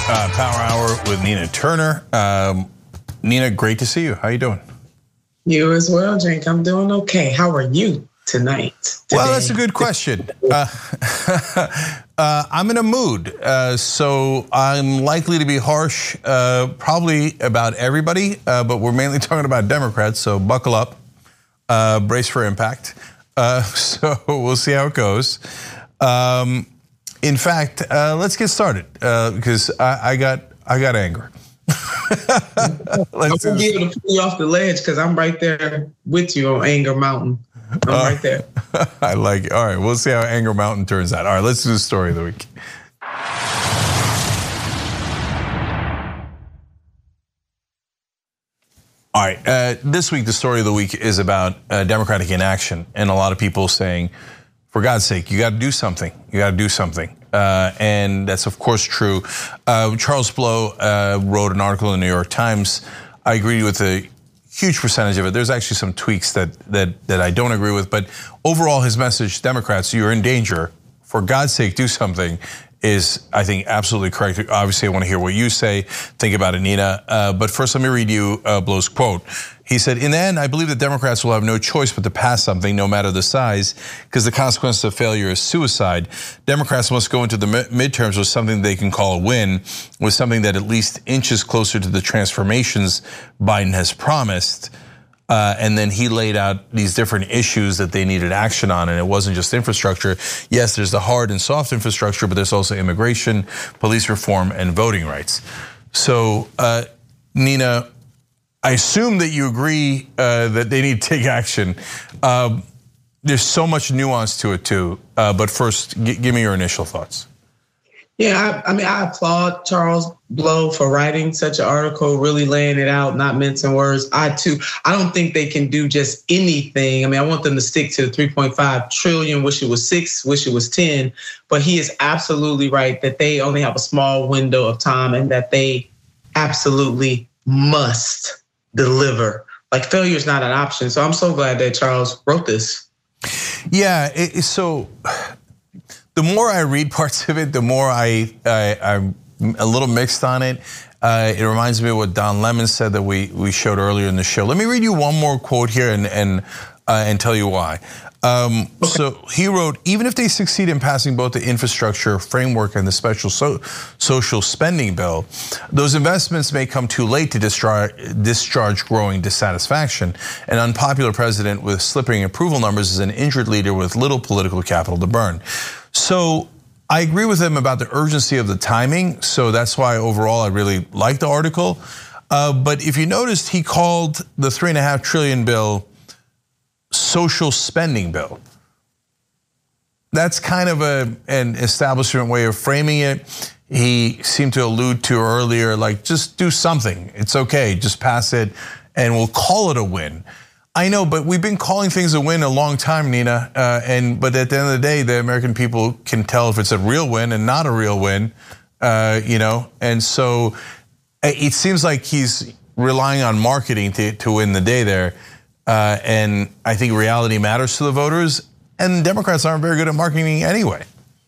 Power Hour with Nina Turner. Nina, great to see you. How you doing? You as well, Jake. I'm doing okay. How are you today? Well, that's a good question. I'm in a mood, so I'm likely to be harsh, probably about everybody, but we're mainly talking about Democrats, so buckle up, brace for impact. So we'll see how it goes. In fact, let's get started because I got anger. I'm gonna be able to pull you off the ledge because I'm right there with you on Anger Mountain. I'm right there. I like it. All right, we'll see how Anger Mountain turns out. All right, let's do the story of the week. All right, this week the story of the week is about Democratic inaction, and a lot of people saying, for God's sake, you got to do something. You got to do something. And that's of course true. Charles Blow wrote an article in the New York Times. I agree with a huge percentage of it. There's actually some tweaks that I don't agree with, but overall his message, Democrats, you're in danger. For God's sake, do something, is I think absolutely correct. Obviously I want to hear what you say. Think about it, Nina. But first let me read you Blow's quote. He said, in the end, I believe that Democrats will have no choice but to pass something, no matter the size, because the consequence of failure is suicide. Democrats must go into the midterms with something they can call a win, with something that at least inches closer to the transformations Biden has promised. And then he laid out these different issues that they needed action on, and it wasn't just infrastructure. Yes, there's the hard and soft infrastructure, but there's also immigration, police reform, and voting rights. So, Nina, I assume that you agree that they need to take action. There's so much nuance to it too, but first, give me your initial thoughts. Yeah, I mean, I applaud Charles Blow for writing such an article, really laying it out, not mincing words. I don't think they can do just anything. I mean, I want them to stick to the 3.5 trillion, wish it was 6, wish it was 10, but he is absolutely right that they only have a small window of time and that they absolutely must deliver. Like, failure is not an option. So I'm so glad that Charles wrote this. Yeah, so the more I read parts of it, the more I'm a little mixed on it. It reminds me of what Don Lemon said that we showed earlier in the show. Let me read you one more quote here and tell you why. Okay. So he wrote, even if they succeed in passing both the infrastructure framework and the special social spending bill, those investments may come too late to discharge growing dissatisfaction. An unpopular president with slipping approval numbers is an injured leader with little political capital to burn. So I agree with him about the urgency of the timing. So that's why overall I really like the article. But if you noticed, he called the $3.5 trillion bill social spending bill. That's kind of an establishment way of framing it. He seemed to allude to earlier, like, just do something. It's okay, just pass it and we'll call it a win. I know, but we've been calling things a win a long time, Nina. But at the end of the day, the American people can tell if it's a real win and not a real win, And so it seems like he's relying on marketing to win the day there. And I think reality matters to the voters, and Democrats aren't very good at marketing anyway.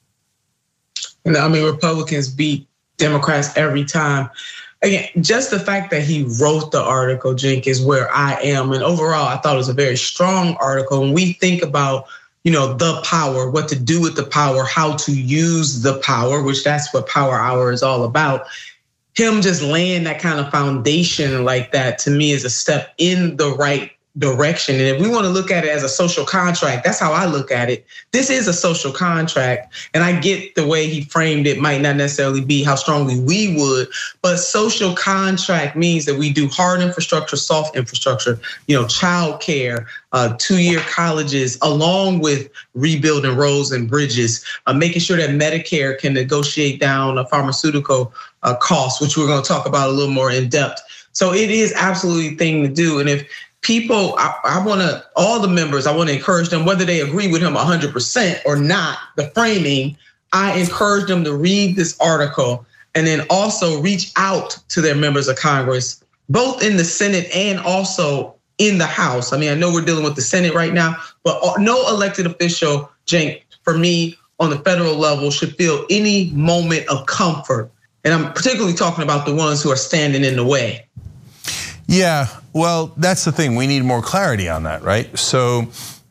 I mean, Republicans beat Democrats every time. Again, just the fact that he wrote the article, Jink, is where I am. And overall, I thought it was a very strong article. When we think about, the power, what to do with the power, how to use the power, which that's what Power Hour is all about. Him just laying that kind of foundation like that, to me, is a step in the right direction. And if we want to look at it as a social contract, that's how I look at it. This is a social contract. And I get the way he framed it might not necessarily be how strongly we would, but social contract means that we do hard infrastructure, soft infrastructure, child care, 2-year colleges, along with rebuilding roads and bridges, making sure that Medicare can negotiate down pharmaceutical costs, which we're going to talk about a little more in depth. So it is absolutely a thing to do. And if people, I want to, all the members, I want to encourage them, whether they agree with him 100% or not, the framing, I encourage them to read this article and then also reach out to their members of Congress, both in the Senate and also in the House. I mean, I know we're dealing with the Senate right now, but no elected official, Cenk, for me, on the federal level should feel any moment of comfort And I'm particularly talking about the ones who are standing in the way. Yeah, well, that's the thing. We need more clarity on that, right? So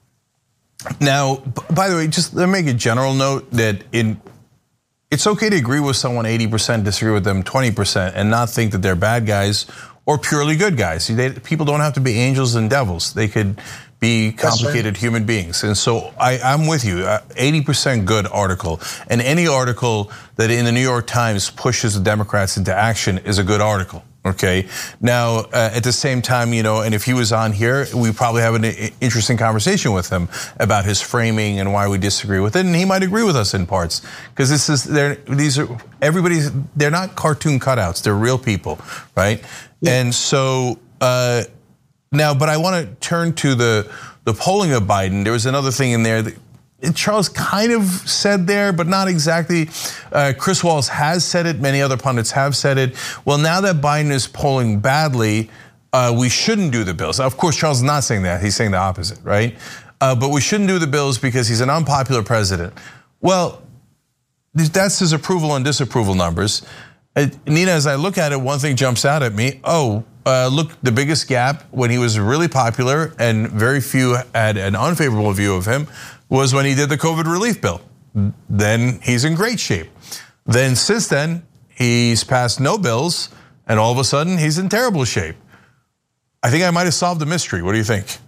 now, by the way, just let me make a general note that it's okay to agree with someone 80%, disagree with them 20%, and not think that they're bad guys or purely good guys. People don't have to be angels and devils. They could be complicated human beings. And so I'm with you, 80% good article. And any article that in the New York Times pushes the Democrats into action is a good article. Okay. Now, at the same time, and if he was on here, we probably have an interesting conversation with him about his framing and why we disagree with it, and he might agree with us in parts because they're not cartoon cutouts; they're real people, right? Yeah. And so now, but I want to turn to the polling of Biden. There was another thing in there that Charles kind of said there, but not exactly. Chris Wallace has said it. Many other pundits have said it. Well, now that Biden is polling badly, we shouldn't do the bills. Now, of course, Charles is not saying that. He's saying the opposite, right? But we shouldn't do the bills because he's an unpopular president. Well, that's his approval and disapproval numbers. Nina, as I look at it, one thing jumps out at me. Look, the biggest gap when he was really popular and very few had an unfavorable view of him was when he did the COVID relief bill. Then he's in great shape. Then since then, he's passed no bills, and all of a sudden he's in terrible shape. I think I might have solved the mystery. What do you think?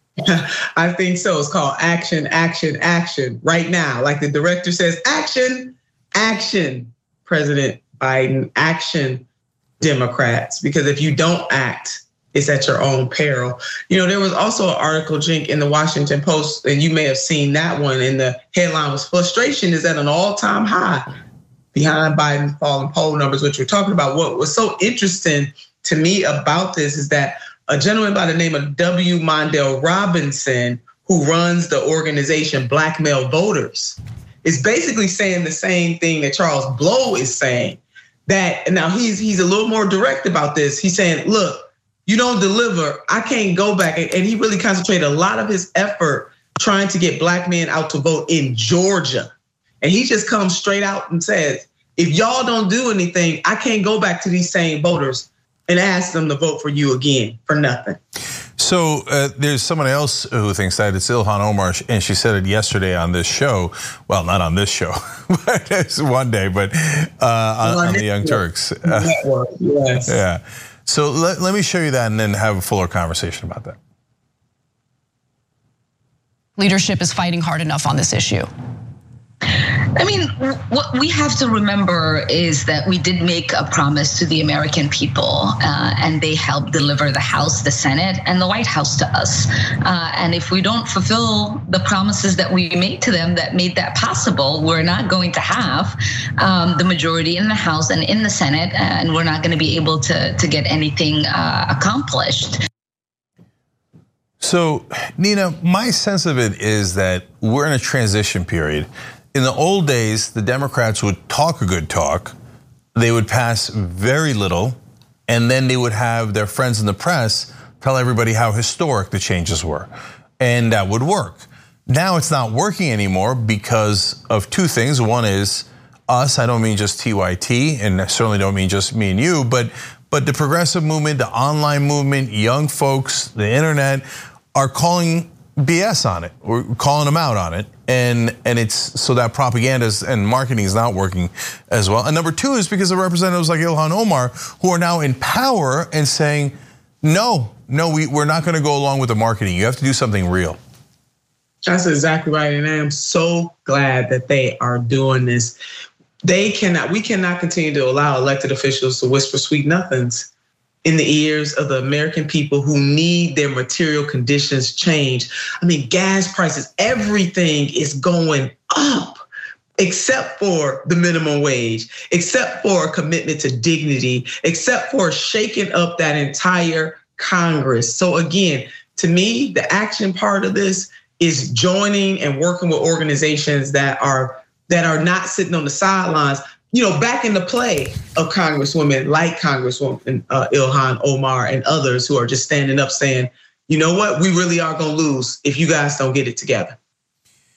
I think so. It's called action, action, action. Right now, like the director says, action, action, President Biden, action, Democrats. Because if you don't act, it's at your own peril. There was also an article, Jink, in the Washington Post, and you may have seen that one, and the headline was "Frustration is at an all-time high behind Biden's falling poll numbers," which we're talking about. What was so interesting to me about this is that a gentleman by the name of W. Mondale Robinson, who runs the organization Black Male Voters, is basically saying the same thing that Charles Blow is saying. That now he's a little more direct about this. He's saying, look, you don't deliver, I can't go back. And he really concentrated a lot of his effort trying to get Black men out to vote in Georgia. And he just comes straight out and says, if y'all don't do anything, I can't go back to these same voters and ask them to vote for you again for nothing. So there's someone else who thinks that. It's Ilhan Omar, and she said it yesterday on this show. Well, not on this show, but it's one day, but on the Young Turks. Yes. Yeah. So let me show you that and then have a fuller conversation about that. Leadership is fighting hard enough on this issue. I mean, what we have to remember is that we did make a promise to the American people, and they helped deliver the House, the Senate, and the White House to us. And if we don't fulfill the promises that we made to them that made that possible, we're not going to have the majority in the House and in the Senate, and we're not going to be able to get anything accomplished. So, Nina, my sense of it is that we're in a transition period. In the old days, the Democrats would talk a good talk, they would pass very little, and then they would have their friends in the press tell everybody how historic the changes were, and that would work. Now it's not working anymore because of two things. One is us, I don't mean just TYT, and I certainly don't mean just me and you, but the progressive movement, the online movement, young folks, the internet are calling BS on it. We're calling them out on it. And it's so that propaganda and marketing is not working as well. And number two is because of representatives like Ilhan Omar who are now in power and saying, no, we're not going to go along with the marketing. You have to do something real. That's exactly right. And I am so glad that they are doing this. We cannot continue to allow elected officials to whisper sweet nothings in the ears of the American people who need their material conditions changed. I mean, gas prices, everything is going up except for the minimum wage, except for a commitment to dignity, except for shaking up that entire Congress. So again, to me, the action part of this is joining and working with organizations that are not sitting on the sidelines, back in the play of Congresswomen like Congresswoman Ilhan Omar and others who are just standing up saying, you know what, we really are going to lose if you guys don't get it together.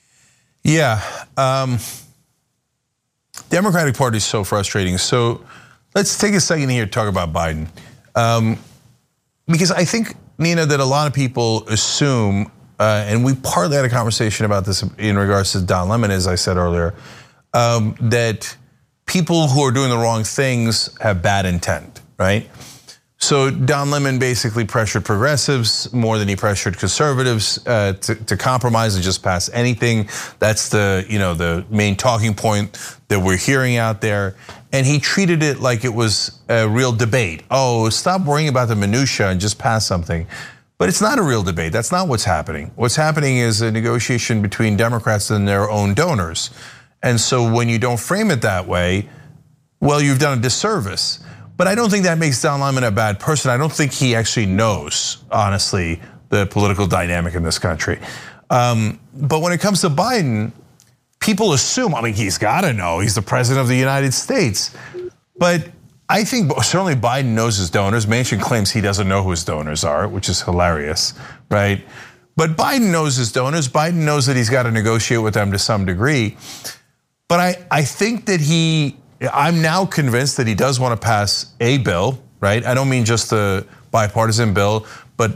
Yeah, Democratic Party is so frustrating. So Let's take a second here to talk about Biden. Because I think, Nina, that a lot of people assume, and we partly had a conversation about this in regards to Don Lemon, as I said earlier, that people who are doing the wrong things have bad intent, right? So Don Lemon basically pressured progressives more than he pressured conservatives to compromise and just pass anything. That's the main talking point that we're hearing out there. And he treated it like it was a real debate. Oh, stop worrying about the minutia and just pass something. But it's not a real debate. That's not what's happening. What's happening is a negotiation between Democrats and their own donors. And so when you don't frame it that way, well, you've done a disservice. But I don't think that makes Don Lemon a bad person. I don't think he actually knows, honestly, the political dynamic in this country. But when it comes to Biden, people assume, I mean, he's gotta know, he's the president of the United States. But I think certainly Biden knows his donors. Manchin claims he doesn't know who his donors are, which is hilarious, right? But Biden knows his donors. Biden knows that he's got to negotiate with them to some degree. But I think that I'm now convinced that he does want to pass a bill, right? I don't mean just the bipartisan bill, but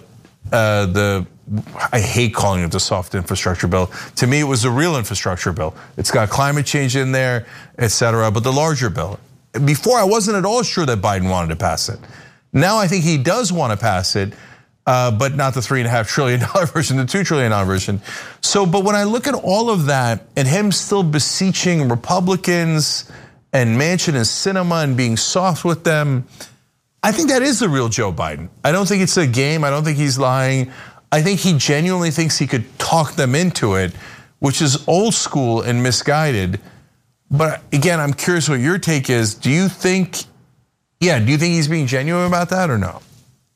I hate calling it the soft infrastructure bill. To me, it was a real infrastructure bill. It's got climate change in there, et cetera, but the larger bill. Before, I wasn't at all sure that Biden wanted to pass it. Now I think he does want to pass it, but not the $3.5 trillion version, the $2 trillion version. So, but when I look at all of that and him still beseeching Republicans and Manchin and Sinema and being soft with them, I think that is the real Joe Biden. I don't think it's a game. I don't think he's lying. I think he genuinely thinks he could talk them into it, which is old school and misguided. But again, I'm curious what your take is. Do you think he's being genuine about that or no?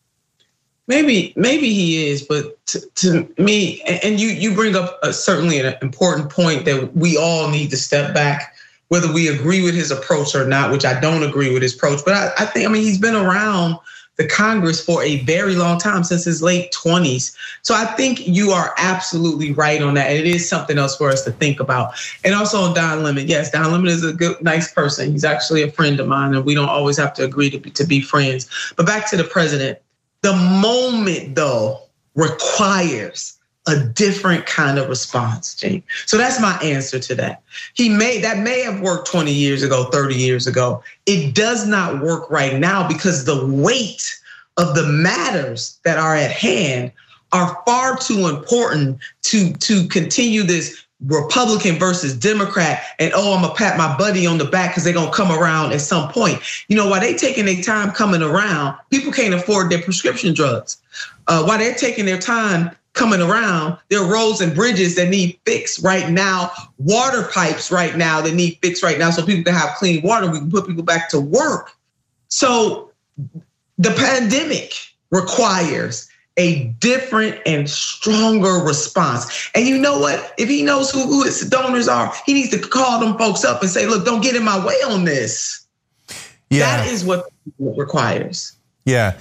Maybe he is, but to me, and you bring up certainly an important point that we all need to step back, whether we agree with his approach or not, which I don't agree with his approach. But I think he's been around the Congress for a very long time, since his late 20s. So I think you are absolutely right on that. And it is something else for us to think about. And also on Don Lemon, yes, Don Lemon is a good, nice person. He's actually a friend of mine, and we don't always have to agree to be friends. But back to the president, the moment though requires a different kind of response, Gene. So that's my answer to that. That may have worked 20 years ago, 30 years ago. It does not work right now because the weight of the matters that are at hand are far too important to continue this Republican versus Democrat, and I'm gonna pat my buddy on the back because they're gonna come around at some point. While they taking their time coming around, people can't afford their prescription drugs. While they're taking their time coming around, there are roads and bridges that need fixed right now, water pipes right now that need fixed right now so people can have clean water, we can put people back to work. So the pandemic requires a different and stronger response. And you know what? If he knows who his donors are, he needs to call them folks up and say, look, don't get in my way on this. Yeah. That is what it requires. Yeah.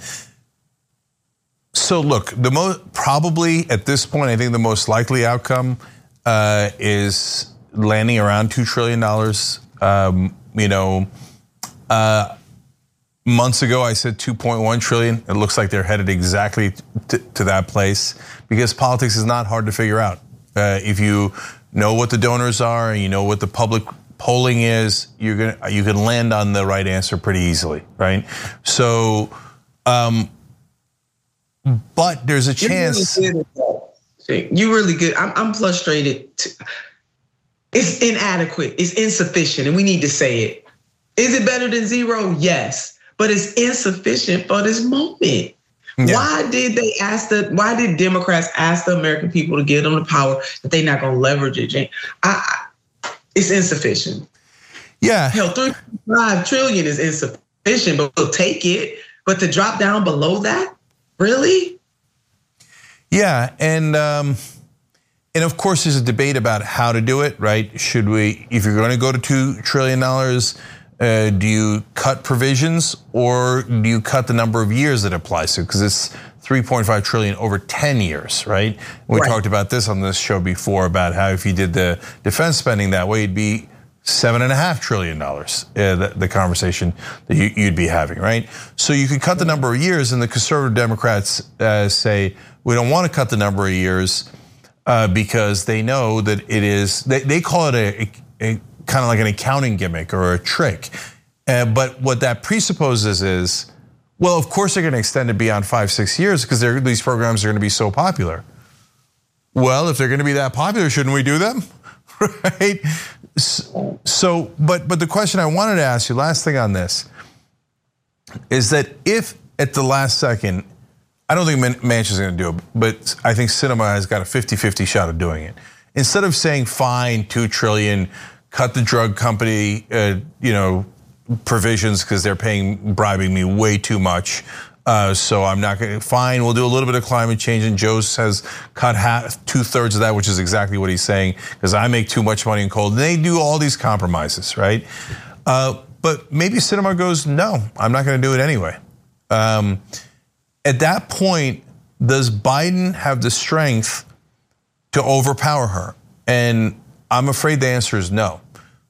So look, probably at this point, I think the most likely outcome is landing around $2 trillion. Months ago, I said 2.1 trillion. It looks like they're headed exactly to that place because politics is not hard to figure out. If you know what the donors are and you know what the public polling is, you can land on the right answer pretty easily, right? So, but there's a chance. You're really good. I'm frustrated. It's inadequate. It's insufficient, and we need to say it. Is it better than zero? Yes. But it's insufficient for this moment. Yeah. Why did Democrats ask the American people to give them the power that they're not gonna leverage it, Jane? It's insufficient. Yeah. Hell, 3.5 trillion is insufficient, but we'll take it. But to drop down below that, really? Yeah, and of course there's a debate about how to do it, right? If you're gonna go to $2 trillion, do you cut provisions or do you cut the number of years that it applies to? Because it's 3.5 trillion over 10 years, right? We talked about this on this show before about how if you did the defense spending that way, it'd be $7.5 trillion, the conversation that you'd be having, right? So you could cut the number of years, and the conservative Democrats say, we don't want to cut the number of years because they know that it is, they call it a kind of like an accounting gimmick or a trick. But what that presupposes is, well, of course they're going to extend it beyond 5-6 years because these programs are going to be so popular. Well, if they're going to be that popular, shouldn't we do them? Right? So, but the question I wanted to ask you, last thing on this, is that if at the last second, I don't think Manchin's going to do it, but I think Sinema has got a 50-50 shot of doing it. Instead of saying fine, $2 trillion, cut the drug company, provisions because they're bribing me way too much. So I'm not going to, fine, we'll do a little bit of climate change, and Joe has cut 2/3 of that, which is exactly what he's saying, because I make too much money in coal. And they do all these compromises, right? But maybe Sinema goes, no, I'm not going to do it anyway. At that point, does Biden have the strength to overpower her? And I'm afraid the answer is no.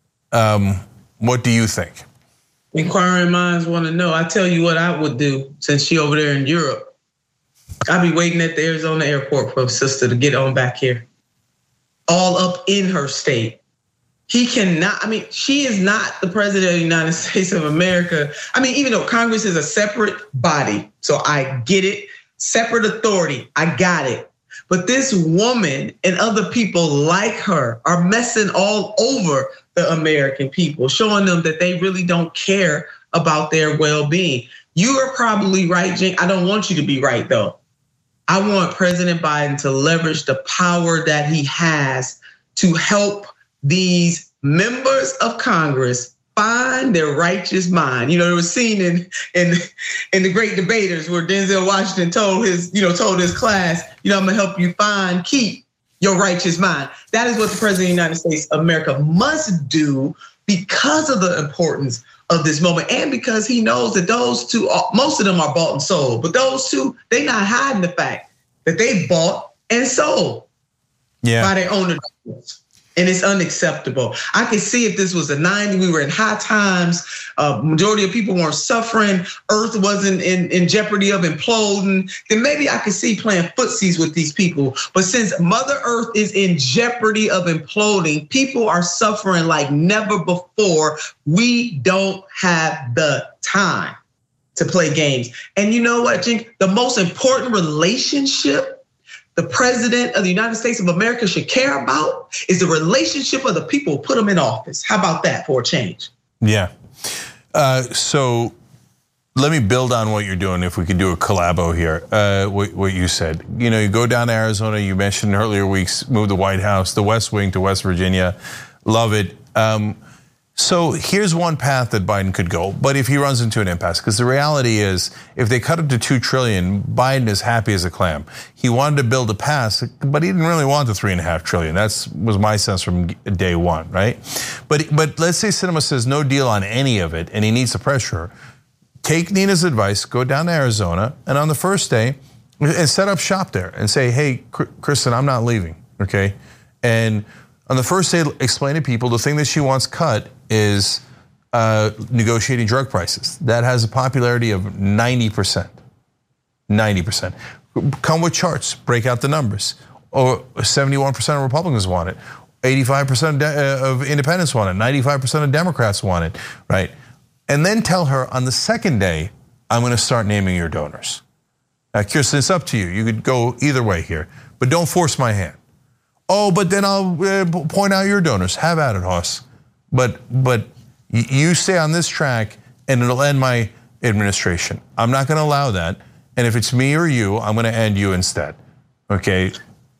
What do you think? Inquiring minds want to know. I tell you what I would do, since she over there in Europe. I'd be waiting at the Arizona airport for a sister to get on back here. All up in her state. He cannot, she is not the president of the United States of America. Even though Congress is a separate body, so I get it, separate authority, I got it. But this woman and other people like her are messing all over the American people, showing them that they really don't care about their well-being. You are probably right, Jen. I don't want you to be right, though. I want President Biden to leverage the power that he has to help these members of Congress find their righteous mind. It was seen in the Great Debaters where Denzel Washington told his class, I'm gonna help you keep your righteous mind. That is what the president of the United States of America must do because of the importance of this moment, and because he knows that those two, most of them are bought and sold, but those two, they not hiding the fact that they bought and sold by their own adults. And it's unacceptable. I could see if this was the 90s, we were in high times, majority of people weren't suffering, Earth wasn't in jeopardy of imploding, then maybe I could see playing footsies with these people. But since Mother Earth is in jeopardy of imploding, people are suffering like never before. We don't have the time to play games. And you know what, Jink? The most important relationship the president of the United States of America should care about is the relationship of the people who put them in office. How about that for a change? Yeah. So let me build on what you're doing. If we could do a collabo here, what you said. You go down to Arizona. You mentioned in earlier weeks, move the White House, the West Wing to West Virginia. Love it. So here's one path that Biden could go, but if he runs into an impasse, because the reality is, if they cut it to $2 trillion, Biden is happy as a clam. He wanted to build a pass, but he didn't really want the $3.5 trillion. That was my sense from day one, right? But let's say Sinema says no deal on any of it, and he needs the pressure. Take Nina's advice, go down to Arizona, and on the first day, and set up shop there and say, hey, Kristen, I'm not leaving, okay? And on the first day, explain to people the thing that she wants cut is negotiating drug prices. That has a popularity of 90%. 90%. Come with charts, break out the numbers. Or 71% of Republicans want it. 85% of independents want it. 95% of Democrats want it, right? And then tell her on the second day, I'm going to start naming your donors. Kirsten, it's up to you. You could go either way here, but don't force my hand. Oh, but then I'll point out your donors. Have at it, Hoss. But you stay on this track and it'll end my administration. I'm not going to allow that. And if it's me or you, I'm going to end you instead. Okay?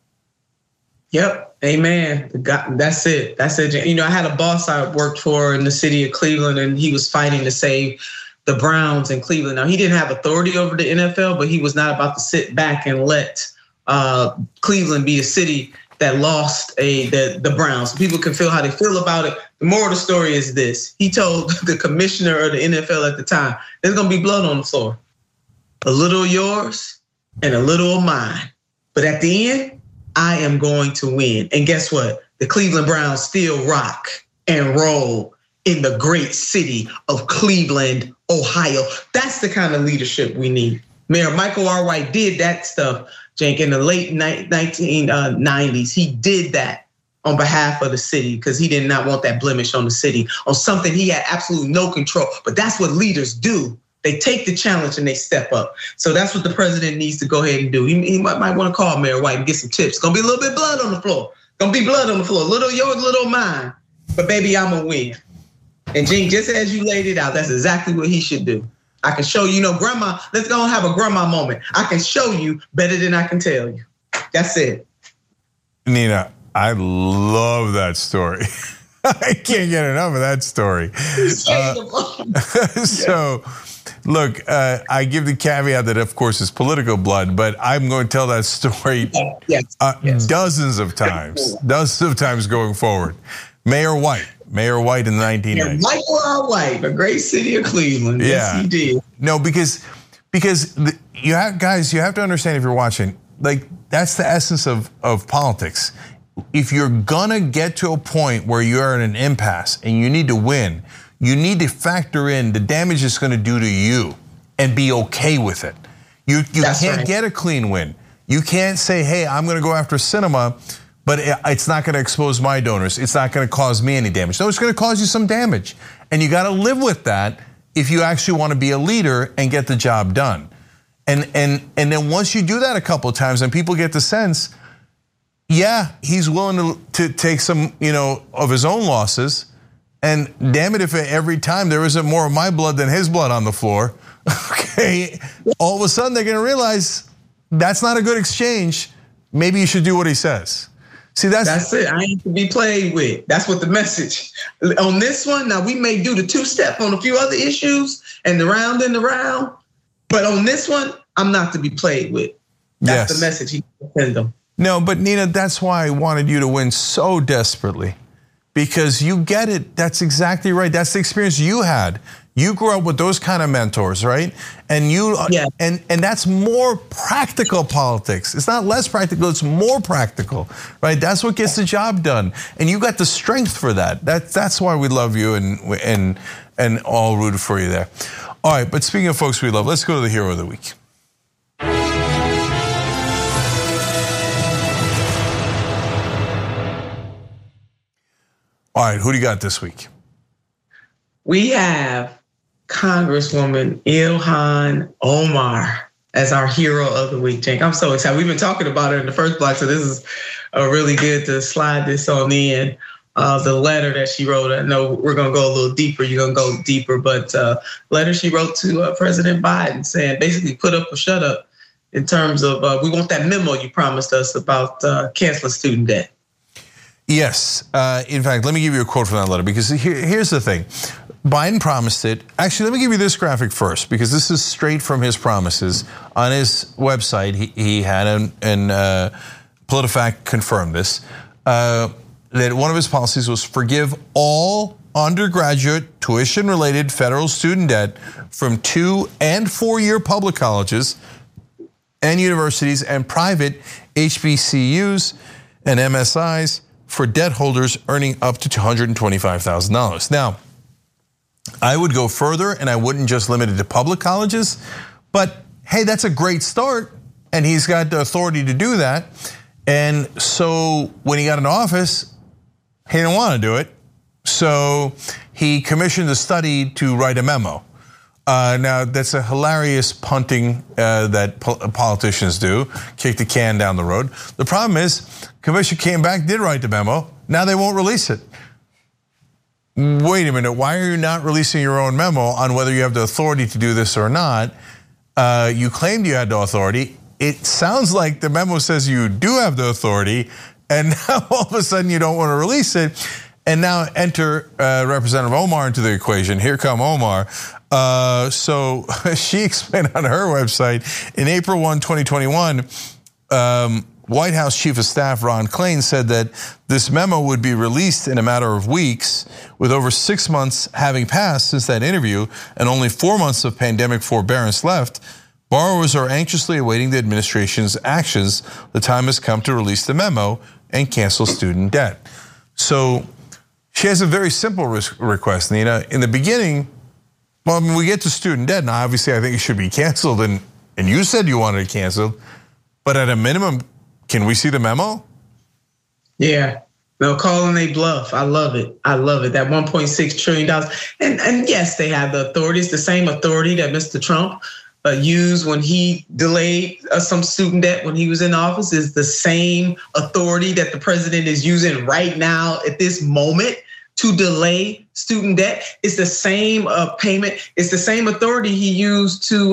Yep. Amen. That's it. That's it. I had a boss I worked for in the city of Cleveland, and he was fighting to save the Browns in Cleveland. Now, he didn't have authority over the NFL, but he was not about to sit back and let Cleveland be a city that lost the Browns. People can feel how they feel about it. The moral of the story is this. He told the commissioner of the NFL at the time, there's going to be blood on the floor. A little of yours and a little of mine. But at the end, I am going to win. And guess what? The Cleveland Browns still rock and roll in the great city of Cleveland, Ohio. That's the kind of leadership we need. Mayor Michael R. White did that stuff, Cenk, in the late 1990s. He did that on behalf of the city because he did not want that blemish on the city, on something he had absolutely no control. But that's what leaders do. They take the challenge and they step up. So that's what the president needs to go ahead and do. He might want to call Mayor White and get some tips. Gonna be a little bit blood on the floor. Gonna be blood on the floor. Little yours, little mine. But baby, I'm gonna win. And Cenk, just as you laid it out, that's exactly what he should do. I can show you, grandma, let's go and have a grandma moment. I can show you better than I can tell you. That's it. Nina, I love that story. I can't get enough of that story. So, look, I give the caveat that, of course, it's political blood, but I'm going to tell that story dozens of times going forward. Mayor White in the 1990s. Michael R. White, the great city of Cleveland. Yes, he did. No, because you have to understand, if you're watching, like, that's the essence of politics. If you're gonna get to a point where you're in an impasse and you need to win, you need to factor in the damage it's gonna do to you and be okay with it. You can't get a clean win. You can't say, hey, I'm gonna go after cinema, but it's not gonna expose my donors. It's not gonna cause me any damage. No, it's gonna cause you some damage. And you gotta live with that if you actually wanna be a leader and get the job done. And then once you do that a couple of times and people get the sense, yeah, he's willing to take some, of his own losses. And damn it, if every time there isn't more of my blood than his blood on the floor, okay, all of a sudden they're gonna realize that's not a good exchange. Maybe you should do what he says. See, that's it. I ain't to be played with. That's what the message. On this one, now we may do the two-step on a few other issues and the round and the round, but on this one, I'm not to be played with. That's the message he sends them. No, but Nina, that's why I wanted you to win so desperately, because you get it. That's exactly right. That's the experience you had. You grew up with those kind of mentors, right? And and that's more practical politics. It's not less practical, it's more practical, right? That's what gets the job done. And you got the strength for that. That's why we love you and all rooted for you there. All right, but speaking of folks we love, let's go to the hero of the week. All right, who do you got this week? We have Congresswoman Ilhan Omar as our hero of the week, Cenk. I'm so excited. We've been talking about her in the first block, so this is really good to slide this on in. The letter that she wrote, I know we're gonna go a little deeper, you're gonna go deeper, but letter she wrote to President Biden saying basically put up or shut up in terms of we want that memo you promised us about canceling student debt. Yes, in fact, let me give you a quote from that letter, because here's the thing. Biden promised it. Actually, let me give you this graphic first, because this is straight from his promises. On his website, he had, and PolitiFact confirmed this, that one of his policies was forgive all undergraduate tuition-related federal student debt from 2- and 4-year public colleges and universities and private HBCUs and MSIs for debt holders earning up to $225,000. Now, I would go further and I wouldn't just limit it to public colleges, but hey, that's a great start, and he's got the authority to do that. And so when he got into office, he didn't want to do it. So he commissioned a study to write a memo. Now that's a hilarious punting that politicians do, kick the can down the road. The problem is, Commission came back, did write the memo, now they won't release it. Wait a minute, why are you not releasing your own memo on whether you have the authority to do this or not? You claimed you had the authority. It sounds like the memo says you do have the authority, and now all of a sudden you don't want to release it. And now enter Representative Omar into the equation. Here come Omar. So she explained on her website, in April 1, 2021, White House Chief of Staff Ron Klain said that this memo would be released in a matter of weeks, with over 6 months having passed since that interview and only 4 months of pandemic forbearance left. Borrowers are anxiously awaiting the administration's actions. The time has come to release the memo and cancel student debt. So She has a very simple request, Nina. In the beginning, well, I mean, we get to student debt. Now, obviously, I think it should be canceled, and you said you wanted it canceled. But at a minimum, can we see the memo? Yeah. No, calling a bluff. I love it. I love it. That $1.6 trillion. And yes, they have the authority. It's the same authority that Mr. Trump used when he delayed some student debt when he was in office. Is the same authority that the president is using right now at this moment to delay student debt. It's the same payment. It's the same authority he used to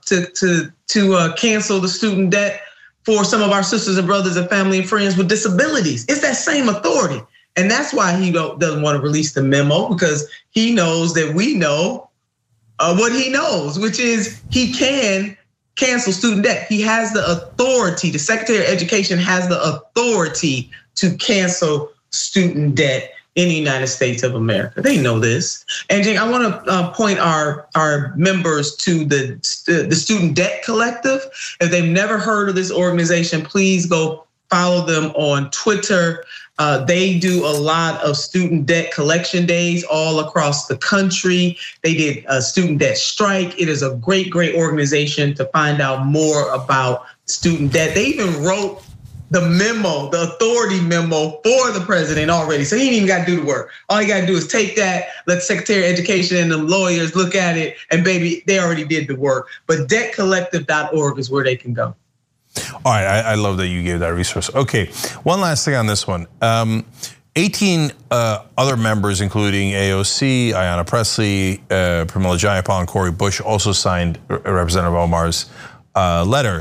cancel the student debt for some of our sisters and brothers and family and friends with disabilities. It's that same authority. And that's why he doesn't want to release the memo, because he knows that we know what he knows, which is he can cancel student debt. He has the authority. The Secretary of Education has the authority to cancel student debt in the United States of America. They know this. And Jane, I want to point our members to the Student Debt Collective. If they've never heard of this organization, please go follow them on Twitter. They do a lot of student debt collection days all across the country. They did a student debt strike. It is a great, great organization to find out more about student debt. They even wrote the memo, the authority memo for the president already. So he ain't even got to do the work. All he got to do is take that, let Secretary of Education and the lawyers look at it, and baby, they already did the work. But debtcollective.org is where they can go. All right, I love that you gave that resource. Okay, one last thing on this one. 18 other members, including AOC, Ayanna Pressley, Pramila Jayapal, and Cori Bush, also signed Representative Omar's letter.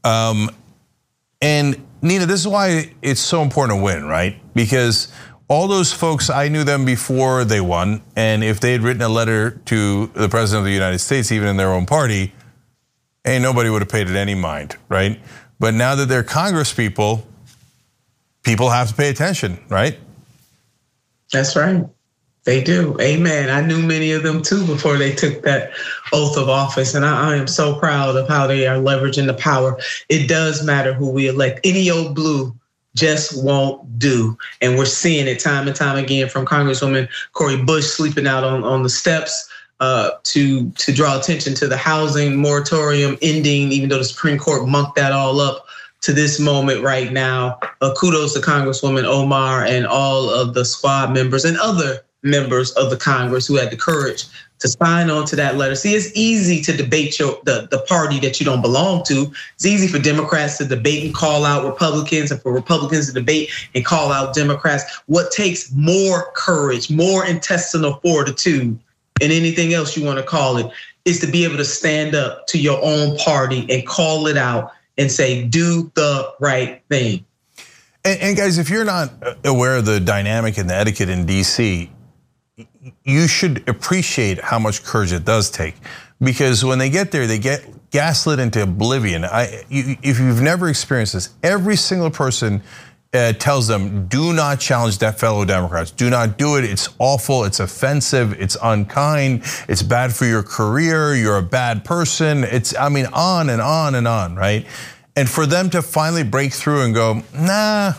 And Nina, this is why it's so important to win, right? Because all those folks, I knew them before they won. And if they had written a letter to the president of the United States, even in their own party, ain't nobody would have paid it any mind, right? But now that they're Congress people have to pay attention, right? That's right. They do. Amen. I knew many of them too before they took that oath of office. And I am so proud of how they are leveraging the power. It does matter who we elect. Any old blue just won't do. And we're seeing it time and time again from Congresswoman Cori Bush sleeping out on the steps to draw attention to the housing moratorium ending, even though the Supreme Court munked that all up to this moment right now. Kudos to Congresswoman Omar and all of the squad members and other members of the Congress who had the courage to sign on to that letter. See, it's easy to debate the party that you don't belong to. It's easy for Democrats to debate and call out Republicans, and for Republicans to debate and call out Democrats. What takes more courage, more intestinal fortitude, and anything else you want to call it, is to be able to stand up to your own party and call it out and say, do the right thing. And guys, if you're not aware of the dynamic and the etiquette in DC, you should appreciate how much courage it does take, because when they get there, they get gaslit into oblivion. If you've never experienced this, every single person tells them, do not challenge that fellow Democrats. Do not do it. It's awful. It's offensive. It's unkind. It's bad for your career. You're a bad person. On and on and on, right? And for them to finally break through and go, nah.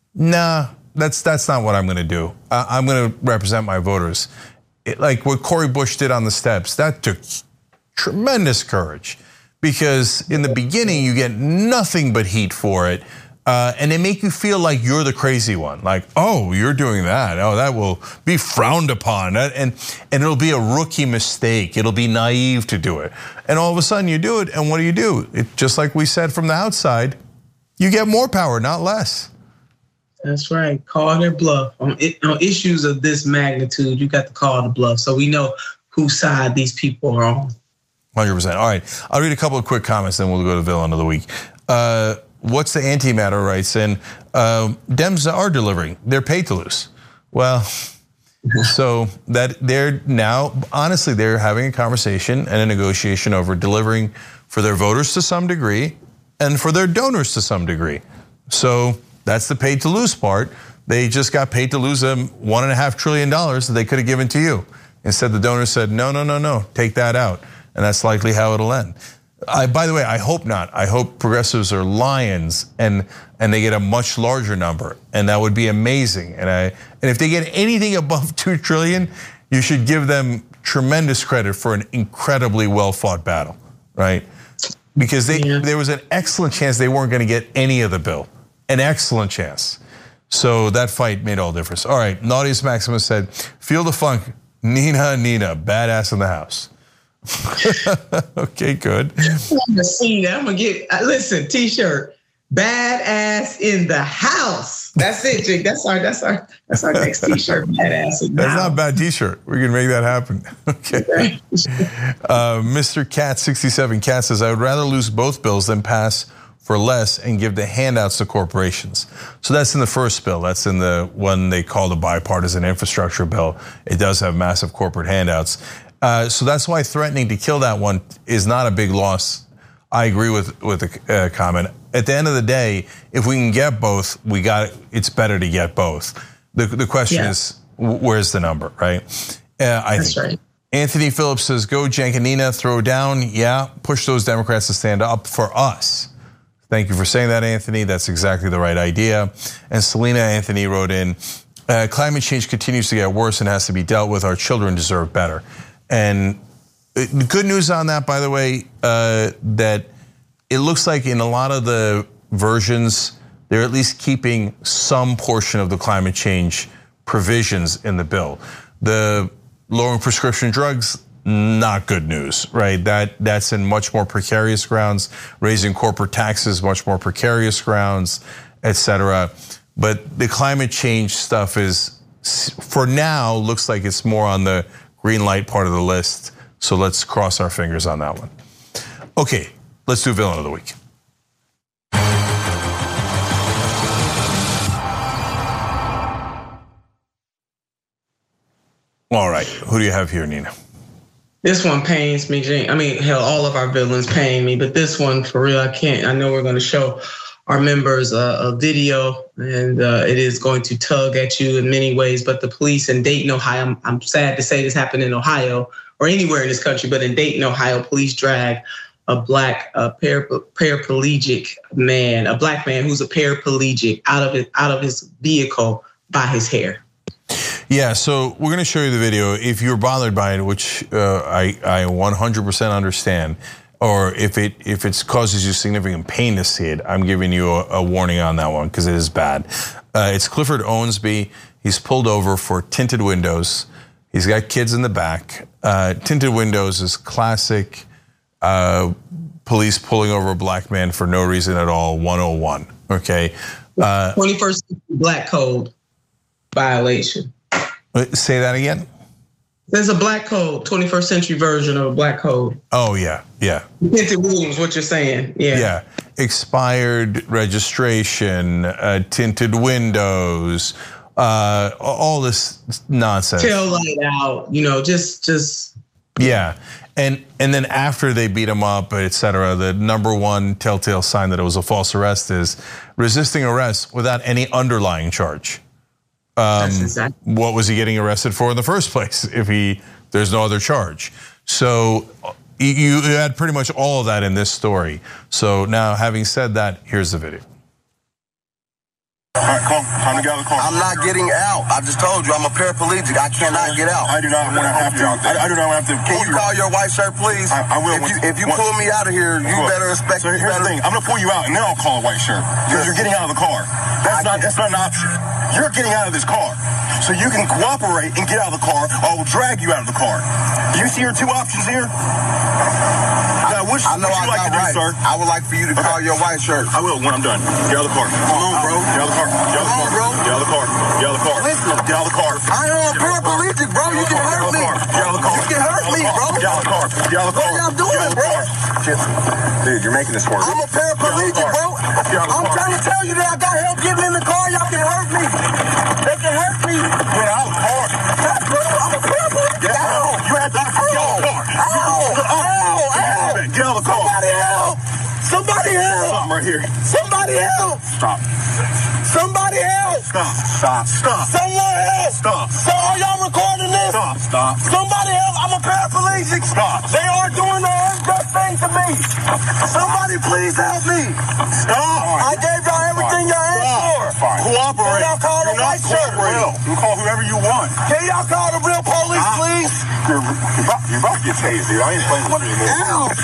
That's not what I'm going to do. I'm going to represent my voters. Like what Cori Bush did on the steps, that took tremendous courage, because in the beginning you get nothing but heat for it, and they make you feel like you're the crazy one. Like, oh, you're doing that. Oh, that will be frowned upon, and it'll be a rookie mistake. It'll be naive to do it, and all of a sudden you do it, and what do? Just like we said from the outside, you get more power, not less. That's right. Call their bluff. On issues of this magnitude, you got to call the bluff, so we know whose side these people are on. 100%. All right, I'll read a couple of quick comments, then we'll go to Villain of the Week. What's the antimatter writes in, Dems are delivering. They're paid to lose. Well, so that they're now, honestly, they're having a conversation and a negotiation over delivering for their voters to some degree and for their donors to some degree. So that's the paid to lose part. They just got paid to lose them $1.5 trillion that they could have given to you. Instead, the donors said, no, take that out. And that's likely how it'll end. By the way, I hope not. I hope progressives are lions and they get a much larger number, and that would be amazing. And if they get anything above 2 trillion, you should give them tremendous credit for an incredibly well fought battle, right? Because there was an excellent chance they weren't going to get any of the bill, an excellent chance. So that fight made all the difference. All right, Naughtiest Maximus said, "Feel the funk, Nina, badass in the house." Okay, good. I'm gonna see that. I'm gonna get listen, t-shirt. Badass in the house. That's it, Jake. That's our next t-shirt. Badass in the That's house. not a bad t-shirt. We can make that happen. Okay. Mr. Cat 67 Cat says, "I would rather lose both bills than pass for less and give the handouts to corporations." So that's in the first bill. That's in the one they call the bipartisan infrastructure bill. It does have massive corporate handouts. So that's why threatening to kill that one is not a big loss. I agree with the comment. At the end of the day, if we can get both, it's better to get both. The question is, where's the number, right? That's right. Anthony Phillips says, "Go Jankanina, throw down." Yeah, push those Democrats to stand up for us. Thank you for saying that, Anthony. That's exactly the right idea. And Selena Anthony wrote in, "Climate change continues to get worse and has to be dealt with. Our children deserve better." And the good news on that, by the way, that it looks like in a lot of the versions, they're at least keeping some portion of the climate change provisions in the bill. The lowering prescription drugs, not good news, right? That's in much more precarious grounds. Raising corporate taxes, much more precarious grounds, et cetera. But the climate change stuff is, for now, looks like it's more on the green light part of the list. So let's cross our fingers on that one. Okay, let's do Villain of the Week. All right, who do you have here, Nina? This one pains me, Jane. I mean, hell, all of our villains pain me, but this one, for real, I can't. I know we're going to show our members a video, and it is going to tug at you in many ways. But the police in Dayton, Ohio, I'm sad to say this happened in Ohio or anywhere in this country, but in Dayton, Ohio, police drag a black paraplegic man, a black man who's a paraplegic out of his vehicle by his hair. Yeah, so we're gonna show you the video. If you're bothered by it, which I 100% understand, or if it causes you significant pain to see it, I'm giving you a warning on that one because it is bad. It's Clifford Owensby. He's pulled over for tinted windows. He's got kids in the back. Tinted windows is classic police pulling over a black man for no reason at all, 101, okay? 21st black code violation. Say that again? There's a black code, 21st century version of a black code. Oh, yeah. Tinted windows, what you're saying, yeah. Expired registration, tinted windows, all this nonsense. Tail light out, just. Yeah, and then after they beat him up, et cetera, the number one telltale sign that it was a false arrest is resisting arrest without any underlying charge. What was he getting arrested for in the first place if there's no other charge? So you had pretty much all of that in this story. So now, having said that, here's the video. All right, come on, time to get out of the car. I'm not getting out. I just told you I'm a paraplegic. I cannot get out. I do not want to have to. I do not want to have to. Can you call your white shirt, please? I will. If you pull me out of here, you better expect. So here's the thing. I'm gonna pull you out, and then I'll call a white shirt. You're getting out of the car. That's not an option. You're getting out of this car. So you can cooperate and get out of the car, or I will drag you out of the car. Do you see your two options here? I know I got rights. I would like for you to call your white shirt. I will when I'm done. Get out of the car. Come on, bro. Get out of the car. Get out of the car. Get out of the car. Get out of the car. Listen. Get out of the car. I am a paraplegic, bro. You can hurt me. Get out of the car. You can hurt me, bro. Get out of the car. Get out of the car. What y'all doing, bro? Dude, you're making this work. I'm a paraplegic, bro. I'm trying to tell you that I got help getting in the car. Y'all can hurt me. They can hurt me. Get out of the car. Bro, I'm a paraplegic. Get out. You have to get out of the car. Ow. Get out of the car. Somebody help. Something right here. Somebody help. Stop. Somebody help. Stop. Someone help. Stop. So are y'all recording this? Stop. Somebody help. I'm a paraplegic. Stop. They are doing the best thing to me. Somebody please help me. Stop. I gave y'all everything y'all asked for. Fine. Cooperate. Can y'all call the white shirt? You call whoever you want. Can y'all call the real police, please? You're about to get tased, dude. I ain't playing with you anymore.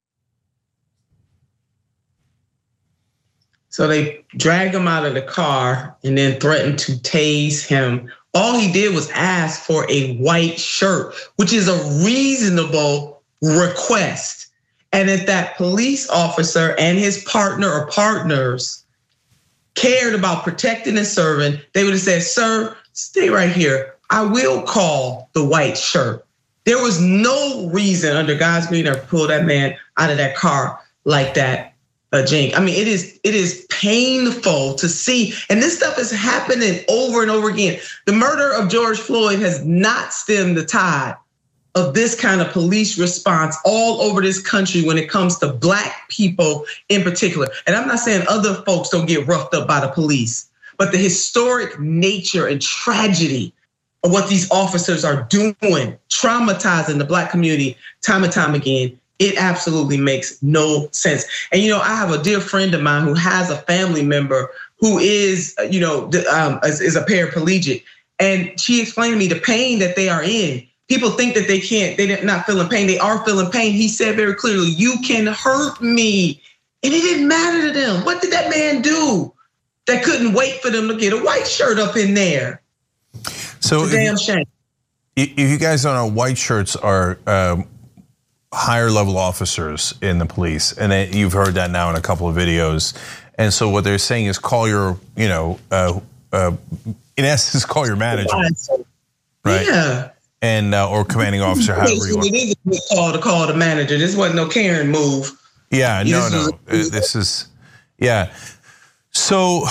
So they drag him out of the car and then threatened to tase him. All he did was ask for a white shirt, which is a reasonable request. And if that police officer and his partner or partners cared about protecting and serving, they would have said, sir, stay right here. I will call the white shirt. There was no reason under God's green earth to pull that man out of that car like that. Cenk. I mean, it is painful to see, and this stuff is happening over and over again. The murder of George Floyd has not stemmed the tide of this kind of police response all over this country when it comes to Black people in particular. And I'm not saying other folks don't get roughed up by the police, but the historic nature and tragedy of what these officers are doing, traumatizing the Black community time and time again, it absolutely makes no sense. And I have a dear friend of mine who has a family member who is, is a paraplegic, and she explained to me the pain that they are in. People think that they're not feeling pain. They are feeling pain. He said very clearly, "You can hurt me," and it didn't matter to them. What did that man do that couldn't wait for them to get a white shirt up in there? So, it's a damn shame. If you guys don't know, white shirts are higher level officers in the police, and you've heard that now in a couple of videos. And so what they're saying is call your, in essence, call your manager, right? Yeah. And or commanding officer, however you want. It is a good call to call the manager. This wasn't no Karen move. Yeah, no. This is, yeah. So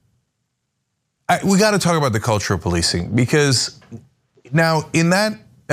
we got to talk about the culture of policing, because now in that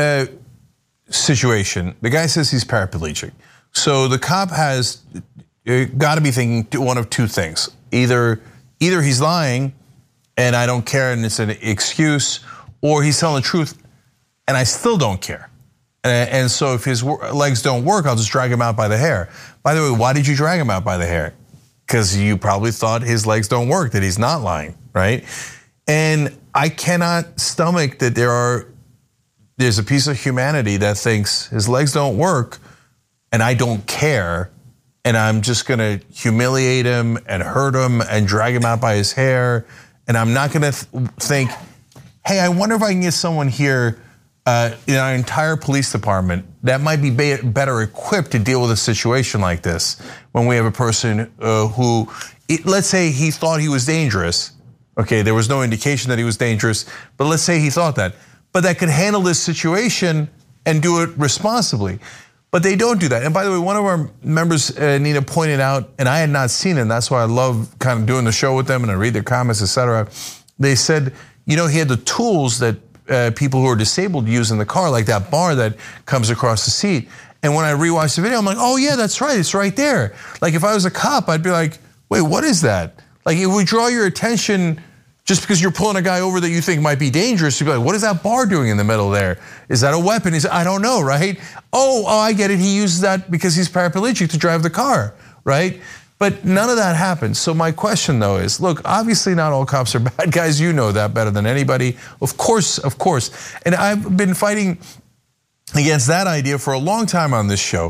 situation, the guy says he's paraplegic. So the cop has got to be thinking one of two things. Either he's lying and I don't care and it's an excuse, or he's telling the truth and I still don't care. And so if his legs don't work, I'll just drag him out by the hair. By the way, why did you drag him out by the hair? Because you probably thought his legs don't work, that he's not lying, right? And I cannot stomach that there's a piece of humanity that thinks his legs don't work and I don't care, and I'm just gonna humiliate him and hurt him and drag him out by his hair, and I'm not gonna think, hey, I wonder if I can get someone here in our entire police department that might be better equipped to deal with a situation like this when we have a person who, let's say he thought he was dangerous. Okay, there was no indication that he was dangerous, but let's say he thought that. But that could handle this situation and do it responsibly. But they don't do that. And by the way, one of our members, Nina, pointed out, and I had not seen it, and that's why I love kind of doing the show with them and I read their comments, etc. They said, he had the tools that people who are disabled use in the car, like that bar that comes across the seat. And when I rewatched the video, I'm like, oh yeah, that's right, it's right there. Like if I was a cop, I'd be like, wait, what is that? Like it would draw your attention. Just because you're pulling a guy over that you think might be dangerous, you'd be like, what is that bar doing in the middle there? Is that a weapon? I don't know, right? Oh, I get it. He uses that because he's paraplegic to drive the car, right? But none of that happens. So my question though is, look, obviously not all cops are bad guys. You know that better than anybody. Of course. And I've been fighting against that idea for a long time on this show.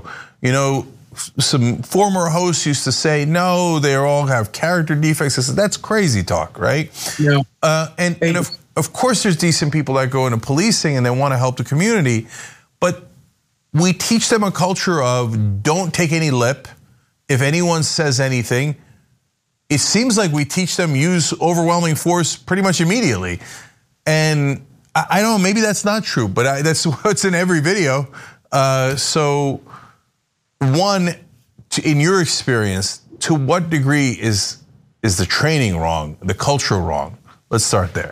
Some former hosts used to say, no, they all have character defects. I said, that's crazy talk, right? Yeah. And of course there's decent people that go into policing and they want to help the community, but we teach them a culture of don't take any lip. If anyone says anything, it seems like we teach them use overwhelming force pretty much immediately. And I don't know, maybe that's not true, but that's what's in every video. So one, in your experience, to what degree is the training wrong, the culture wrong? Let's start there.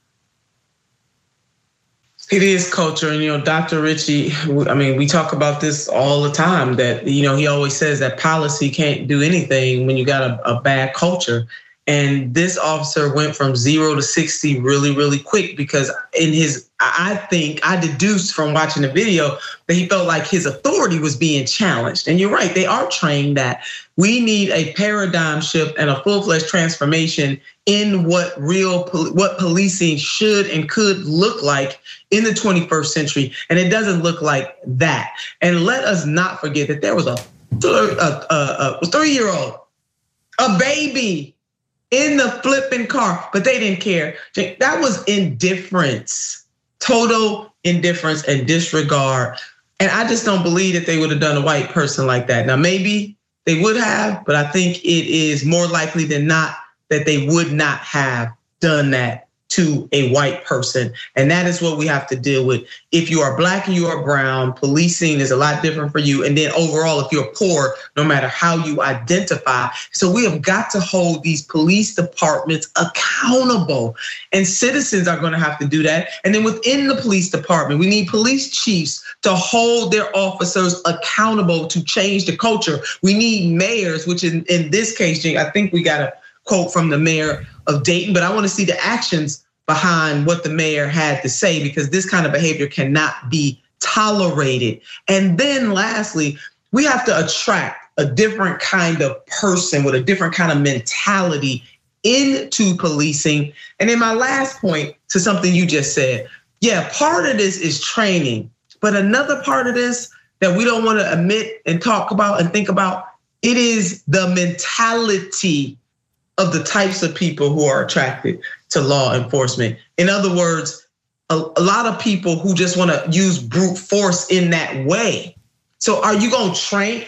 It is culture, and Dr. Ritchie, I mean, we talk about this all the time, that he always says that policy can't do anything when you got a bad culture. And this officer went from 0 to 60 really, really quick because I deduced from watching the video that he felt like his authority was being challenged. And you're right, they are trained that we need a paradigm shift and a full-fledged transformation in what policing should and could look like in the 21st century. And it doesn't look like that. And let us not forget that there was a 3-year-old, a baby, in the flipping car, but they didn't care. That was indifference, total indifference and disregard. And I just don't believe that they would have done a white person like that. Now, maybe they would have, but I think it is more likely than not that they would not have done that to a white person. And that is what we have to deal with. If you are Black and you are brown, policing is a lot different for you. And then overall, if you're poor, no matter how you identify. So we have got to hold these police departments accountable. And citizens are going to have to do that. And then within the police department, we need police chiefs to hold their officers accountable to change the culture. We need mayors, which in this case, Jake, I think we got a quote from the mayor of Dayton, but I want to see the actions behind what the mayor had to say, because this kind of behavior cannot be tolerated. And then lastly, we have to attract a different kind of person with a different kind of mentality into policing. And then my last point to something you just said, yeah, part of this is training, but another part of this that we don't want to admit and talk about and think about, it is the mentality of the types of people who are attracted to law enforcement. In other words, a lot of people who just want to use brute force in that way. So are you going to train?